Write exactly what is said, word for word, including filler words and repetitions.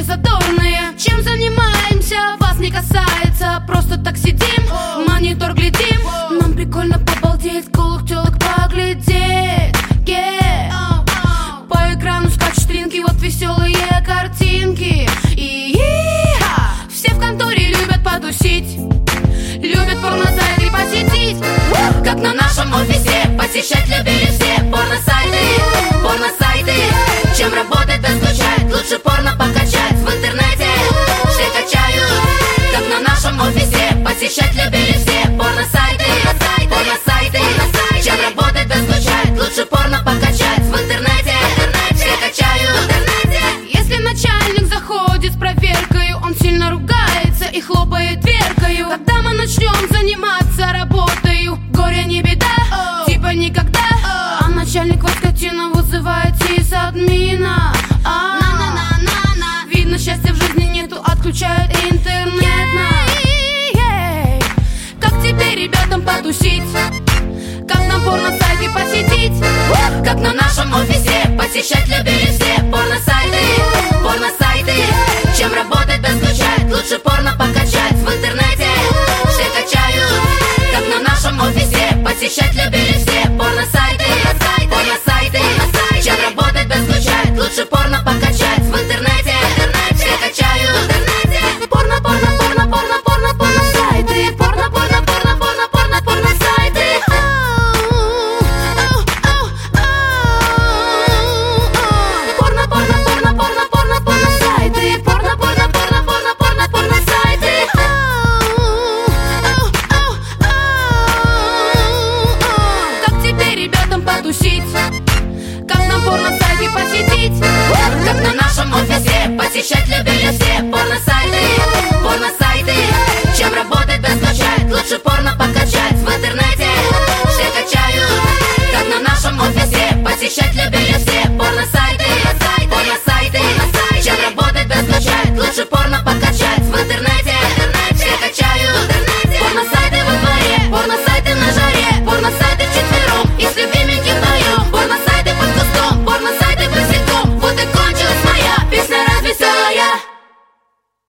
задорные. Чем занимаемся, вас не касается. Просто так сидим, в монитор глядим. Нам прикольно побалдеть, голых тёлок поглядеть. Yeah. По экрану скачут стринги, вот веселые картинки. И все в конторе любят потусить, любят порно-сайты посетить. Как на нашем офисе, посещать любили все порно-сайты, порно-сайты. Чем работать да скучать, лучше порно покачать в интернете. Все качают. Как на нашем офисе, посещать любили все порно-сайты, порно-сайты. Чем работать да скучать, лучше порно покачать в интернете. Все качают. Если начальник заходит с проверкой, он сильно ругается и хлопает дверкою. Когда мы начнем заниматься работою, горе не беда, типа никогда. А начальник вот скотина вызывает сисадмина. Видно, счастья в жизни нету, отключают интернет. Как теперь ребятам потусить? Как на порно-сайты посетить? Как на нашем офисе, посещать любили все порно-сайты, порно-сайты. Чем работать да скучать, лучше порно покачать в интернете. Все качают. Как на нашем офисе, посещать любили все порно-сайты, порно-сайты. Чем работать да скучать, лучше порно покачать в интернете. Все качают. Порно, порно, порно, порно, порно, порно-сайты. Порно, порно, порно, порно, порно, порно-сайты. Порно, порно, порно, порно, порно, порно-сайты. Порно, порно, порно, порно, порно, порно-сайты. Как теперь ребятам потусить? Как на порно-сайты посетить? Как на нашем офисе, посещать любили все порно-сайты, порно-сайты. Чем работать да скучать, лучше порно покачать